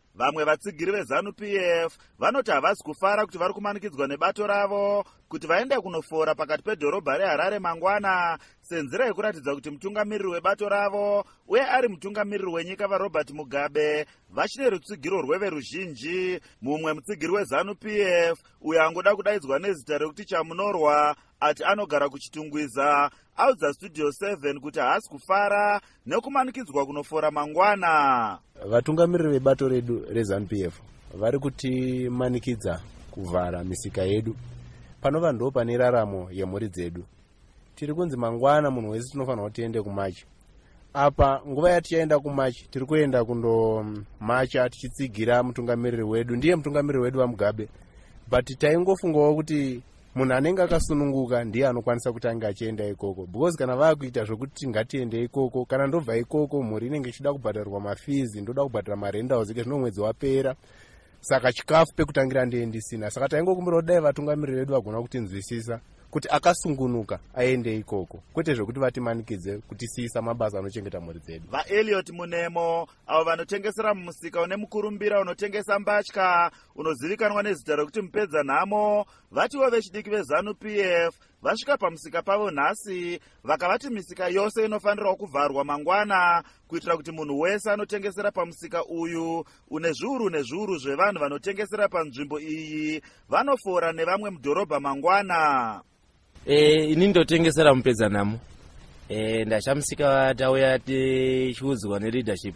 Vamwe vatsigiri veZANU-PF vanoti havasi kufara kuti vari kumanikidzwa nebato ravo kuti vaende kunofora pakati pedhorobha reHarare mangwana senzira yekuratidza kuti mutungamiriri webato ravo uye ari mutungamiriri wenyika vaRobert Mugabe vachine rutsigiro rweveruzhinji. Mumwe mutsigiri weZANU-PF uyo angoda kudaidzwa nezita rekuti Chamunorwa ati anogara kuchitungwiza audza Studio 7 kuti haasi kufara nekumanikidzwa kunofora mangwana. Vatungamiriri vebato redu reZANU-PF vari kutimanikidza kuvhara misika yedu panova ndo pane raramo yemhuri dzedu. Tiri kunzi mangwana munhu wese tinofanira tiende kumachi. Apa nguva yatichaenda kumachi tiri kuenda kundomacha tichitsigira mutungamiriri wedu, ndiye mutungamiriri wedu vaMugabe, but taingofungawo kuti munhu anenge akasununguka ndiye anokwanisa kutanga achienda ikoko, because kana vakuita zvokuti ngatiende ikoko, kana ndobva ikoko mhuri inenge ichida kubhadharwa mafizi, ndoda kubhadhara marentals zvino mwedzi wapera, saka chikafu pekutangira ndisina. Saka taingokumbira dai vatungamiriri vedu vagona kutinzwisisa kuti akasungunuka aende ikoko, kwete zvokuti vatimanikidze kutisiyisa mabasa anochengeta mhuri dzedu. VaEliot Munemo avo vanotengesera mumusika une mukurumbira unotengesa mbatya unozivikanwa nezita rekuti Mupedza Nhamo vatiwo vechidiki veZANU-PF vasvika pamusika pavo nhasi vakavati misika yose inofanirwa kuvharwa mangwana kuitira kuti munhu wese anotengesera pamusika uyu une zviuru nezviuru zvevanhu vanotengesera panzvimbo iyi vanofora nevamwe mudhorobha mangwana. Ini ndotengesera Mupedza Nhamo. Ndachamusika tauya tichiudzwa neleadership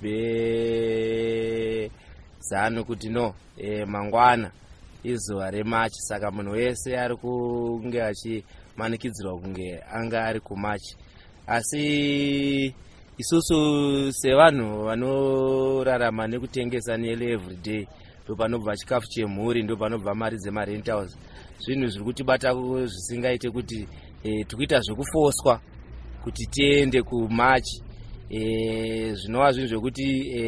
ZANU kuti no mangwana izuva remachi, saka munhu wese ari kunge achimanikidzirwa kunge anga ari kumachi. Asi isusu sevanhu vanorarama nekutengesa nearly everyday ndopanobva chikafu chemhuri, ndopanobva mari dzemarentals. Zvinhu zviri kutibata zvisingaite kuti tikuita zvekufoswa kuti tiende kumachi. Zvinova zvinhu zvekuti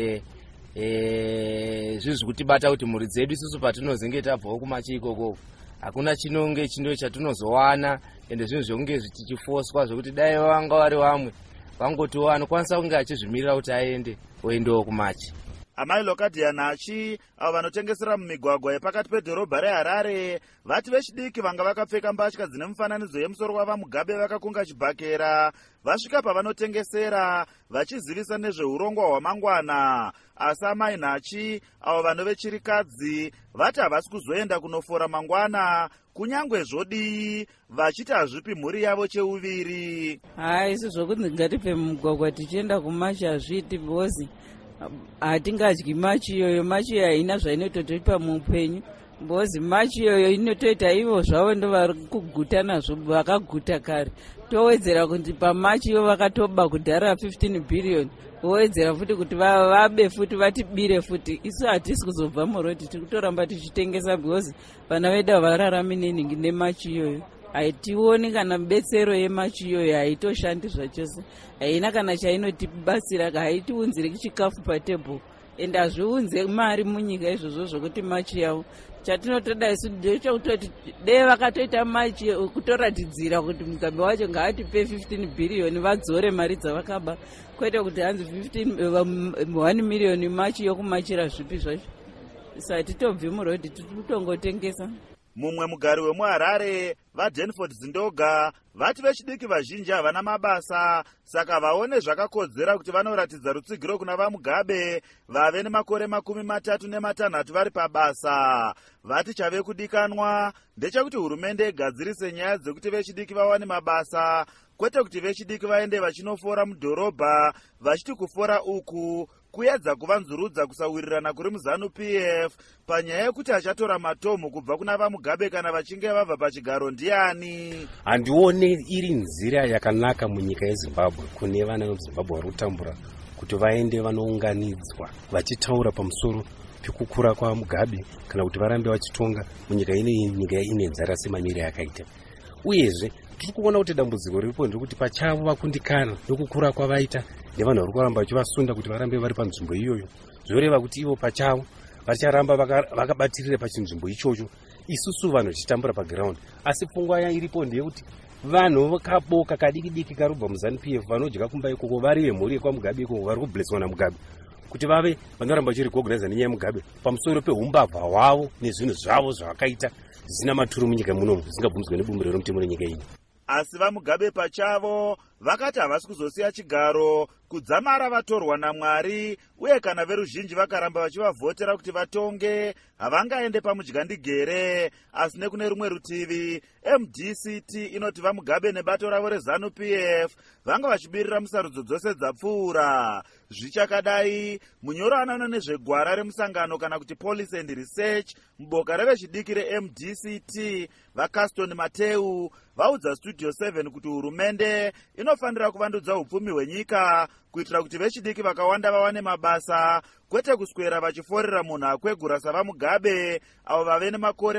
zvinhu zviri kutibata kuti mhuri dzedu isusu patinozenge tabvawo kumachi ikoko hakuna chinonge chindo chatinozowana, ende zvinhu zvokunge tichifoswa zvokuti dai vanga vari vamwe vangotiwo anokwanisa kunge achizvimirira kuti aende oendewo kumachi. Amai Lokadia Nachi avo vanotengesera mumigwagwa yepakati pedhorobha reHarare vati vechidiki vanga vakapfeka mbatya dzine mufananidzo yemusoro wavaMugabe vakakunga chibhakera vasvika pavanotengesera vachizivisa nezveurongwa hwamangwana. Asi amai Nachi avo vanove chirikadzi vati havasi kuzoenda kunofora mangwana kunyangwe zvodii, vachiti hazvipi mhuri yavo cheuviri. Isi zvokuti ngatibve mumugwagwa tichienda kumachi hazviiti, because hatingadyi machi iyoyo. Machi iyoyo haina zvainototipa muupenyu, because machi iyoyo inotoita ivo zvavo ndo vari kuguta nazvo, vakaguta kare. Towedzera kuti pamachi ivo vakatoba kudhara 15 billion, vowedzera futi kuti vabe futi vatibire futi. Isu hatisi kuzobva murodi, tiri kutoramba tichitengesa because vana vedu havararami nemachi iyoyo. Haitioni kana betsero yemachi iyoyo, haitoshandi zvachose, haina kana chainotibatsira, haitiunzire chikafu patebhuru, ende hazviunze mari munyika izvozvo zvokuti machi yavo. Chatinotoda isu ndechokutoti dei vakatoita machi kutoratidzira kuti Mugabe wacho ngaatipe 15 billion vadzore mari dzavakaba, kwete kuti hanzi 1 million machi yokumachira zvipi zvacho. Saka titobve murodi titotongotengesa. Mumwe mugari wemuHarare vaDenford Zindoga vati vechidiki vazhinji havana mabasa, saka vaone zvakakodzera kuti vanoratidza rutsigiro kuna vaMugabe vave nemakore 36 vari pabasa. Vati chave kudikanwa ndechekuti hurumende igadzirise nyaya dzekuti vechidiki vawane mabasa, kwete kuti vechidiki vaende vachinofora mudhorobha, vachiti kufora uku kuedza kuvanzurudza kusawirirana kuri muZANU-PF panyaya yekuti achatora matomu kubva kuna vaMugabe kana vachinge vabva pachigaro ndiani. Handione iri nzira yakanaka munyika yeZimbabwe kune vana veZimbabwe vari kutambura kuti vaende vanounganidzwa vachitaura pamusoro pekukura kwaMugabe kana kuti varambe vachitonga munyika nyika ine nzara semanyire yakaita. Uyezve tiri kuona kuti dambudziko riripo ndekuti pachavo vakundikana nokukura kwavaita nevanhu vari kuramba vachivasunda kuti varambe vari panzvimbo iyoyo, zvoreva kuti ivo pachavo vacharamba vakabatirira pachinzvimbo ichocho, isusu vanhu tichitambura paground. Asi pfungwa iripo ndeyekuti vanhu vakaboka kadiki diki karubva muZANU-PF vanodya kumba ikoko vari vemhuri yekwaMugabe ikoko vari kubleswa naMugabe kuti vave vanoramba vachirecogniza nenyaya yemugabe pamusoro peumbavha hwavo nezvinhu zvavo zvavakaita zvisina maturo munyika munomu zvisingabvumidzwe nebumbiro romutemo renyika ino. Asi vamugabe pachavo vakati havasi kuzosiya chigaro kudzamara vatorwa naMwari, uye kana veruzhinji vakaramba vachivavhotera kuti vatonge havangaende pamudyandigere. Asi nekune rumwe rutivi MDCT inoti vamugabe nebato ravo reZANU PF vanga vachibirira musarudzo dzose dzapfuura. Zvichakadai, munyoro anoona nezvegwara remusangano kana kuti Policy and Research muboka revechidiki reMDCT vaCaston Mateu vaudza Studio 7 kuti hurumende inofanira kuvandudza upfumi hwenyika kuitira kuti vechidiki vakawanda vawane mabasa, kwete kuswera vachiforera munhu akwegura savamugabe avo vave nemakore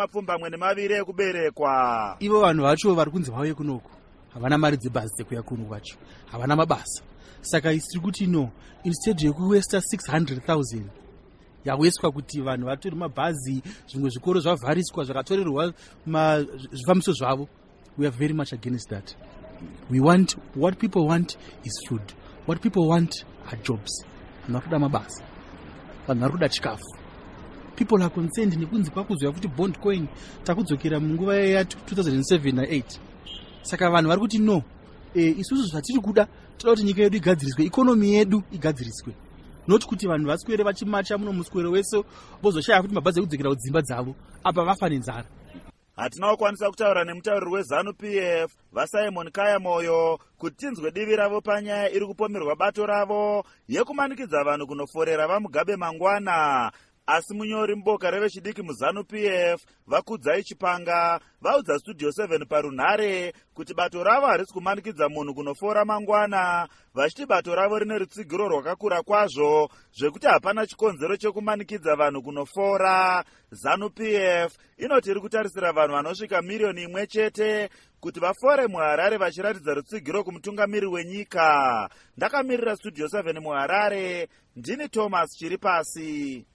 22 ekuberekwa. Ivo vanhu vacho vari kunzi vauye kunoku havana mari dzebhazi dzekuya kuno kwacho, havana mabasa. Saka isiri kuti no, instead yekuwesta 600,000 yaweswa kuti vanhu vatori mabhazi, zvimwe zvikoro zvavhariswa zvakatorerwa zvifambiso zvavo. We are very much against that. We want, what people want is food. What people want are jobs. Vanhu vari kuda mabasa, vanhu vari kuda chikafu. People are concerned nekunzi kwakuzoya kuti bond coin takudzokera munguva ya 2007 na 8. Saka vanhu vari kuti no, isusu zvatiri kuda toda kuti nyika yedu igadziriswe, ikonomi yedu igadziriswe. Not kuti vanhu vaswere vachimacha muno muswero wese vozoshaya kuti mabhazi ekudzokera kudzimba dzavo apa vafa nenzara. Hatina kukwanisa kutaura nemutauriri weZANU PF vaSimon Kayamoyo kuti tinzwe divi ravo panyaya iri kupomerwa bato ravo yekumanikidza vanhu kunoforera vamugabe mangwana. Asi munyori muboka revechidiki muZANU PF vaKudzai Chipanga vaudza Studio 7 parunhare kuti bato ravo harisi kumanikidza munhu kunofora mangwana, vachiti bato ravo rine rutsigiro rwakakura kwazvo zvekuti hapana chikonzero chekumanikidza vanhu kunofora. ZANU PF inoti iri kutarisira vanhu vanosvika 1,000,000 chete kuti vafore muHarare vachiratidza rutsigiro kumutungamiri wenyika. Ndakamirira Studio 7 muHarare, ndini Thomas Chiripasi.